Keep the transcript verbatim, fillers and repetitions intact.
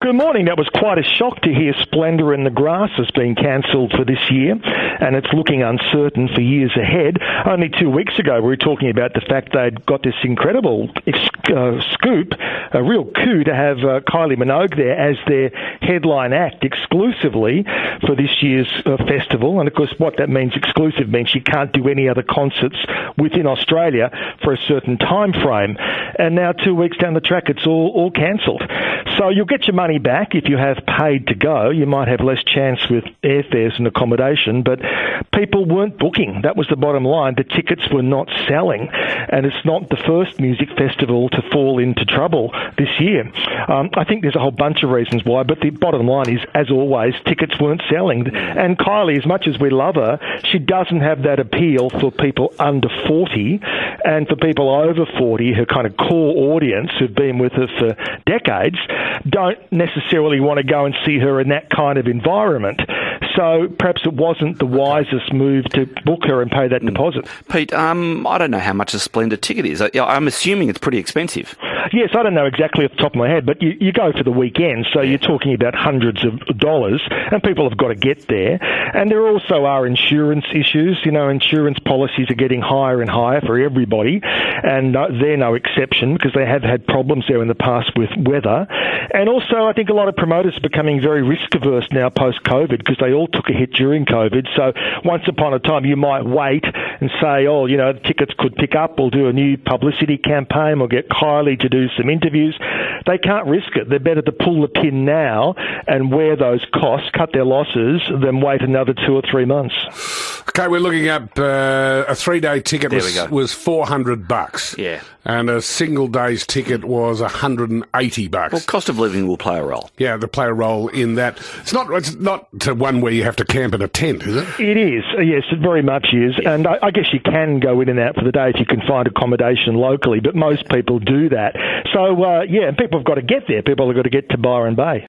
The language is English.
Good morning. That was quite a shock to hear Splendour in the Grass has been cancelled for this year, and it's looking uncertain for years ahead. Only two weeks ago, we were talking about the fact they'd got this incredible uh, scoop, a real coup to have uh, Kylie Minogue there as their headline act exclusively for this year's uh, festival. And of course, what that means, exclusive, means she can't do any other concerts within Australia for a certain time frame. And now, two weeks down the track, it's all, all cancelled. So you'll get your money back if you have paid to go. You might have less chance with airfares and accommodation, but people weren't booking. That was the bottom line. The tickets were not selling, and it's not the first music festival to fall into trouble this year. Um, I think there's a whole bunch of reasons why, but the bottom line is, as always, tickets weren't selling. And Kylie, as much as we love her, she doesn't have that appeal for people under forty, and for people over forty, her kind of core audience who've been with her for decades, don't necessarily want to go and see her in that kind of environment. So perhaps it wasn't the wisest move to book her and pay that mm. deposit. Pete, um, I don't know how much a Splendor ticket is. I'm assuming it's pretty expensive. Yes, I don't know exactly off the top of my head, but you, you go for the weekend, so you're talking about hundreds of dollars, and people have got to get there. And there also are insurance issues. You know, insurance policies are getting higher and higher for everybody, and no, they're no exception because they have had problems there in the past with weather. And also, I think a lot of promoters are becoming very risk-averse now post-COVID because they all took a hit during COVID. So once upon a time, you might wait and say, oh, you know, the tickets could pick up. We'll do a new publicity campaign. We'll get Kylie to do some interviews. They can't risk it. They're better to pull the pin now and wear those costs, cut their losses, than wait another two or three months. Okay, we're looking at uh, a three-day ticket there was, was four hundred bucks. Yeah. And a single day's ticket was one hundred eighty bucks. Well, cost of living will play a role. Yeah, they play a role in that. It's not It's not one where you have to camp in a tent, is it? It is, yes, it very much is. Yeah. And I, I guess you can go in and out for the day if you can find accommodation locally, but most people do that. So, uh, yeah, people have got to get there. People have got to get to Byron Bay.